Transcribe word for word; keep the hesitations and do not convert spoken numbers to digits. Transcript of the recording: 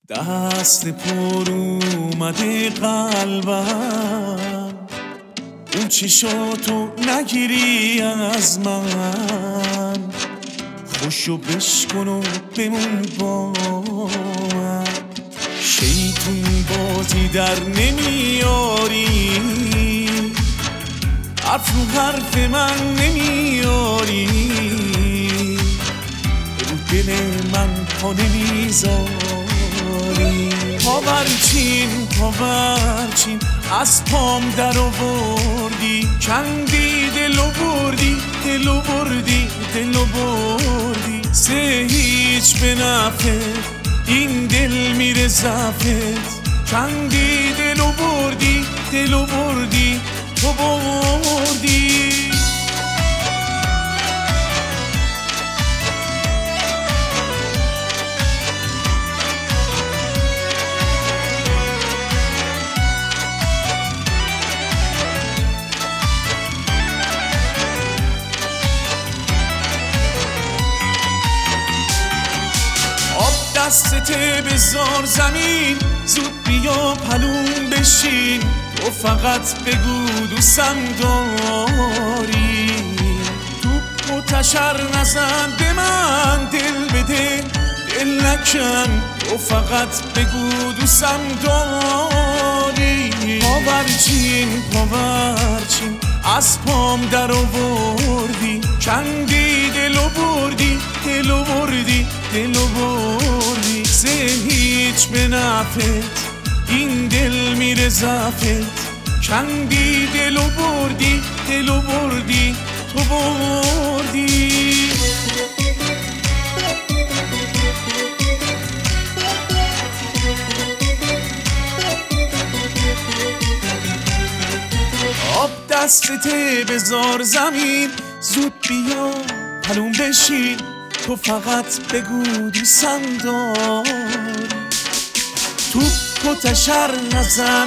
دست پر اومده قلبم، اون چشاتو نگیری از من، خوشو بشکن و بمون با من. شیطون بازی در نمیاری، حرف رو حرف من نمیاری، رو دل من پا نمیذاری. پاورچین پاورچین از پام در آوردی، کندی دلو بردی دلو بردی دلو بردی. سه هیچ به نفعت این دل میره زفت، کندی دلو بردی دلو بردی تو بردی. دستته بذار زمین، زود بیا پلون بشین، تو فقط بگو دوستم داری. تو متشر نزن به من، دل بده دل نکن، تو فقط بگو دوستم داری. پاورچین پاورچین از پام در آوردی، کندی دلو بردی دلو بردی دلو بردی. سه هیچ به نفعت این دل میره زفت، کندی دلو بردی دلو بردی تو بردی. آب دستته بذار زمین، زود بیا پلون بشین، تو فقط بگو دوستم داری. تو تشر نزن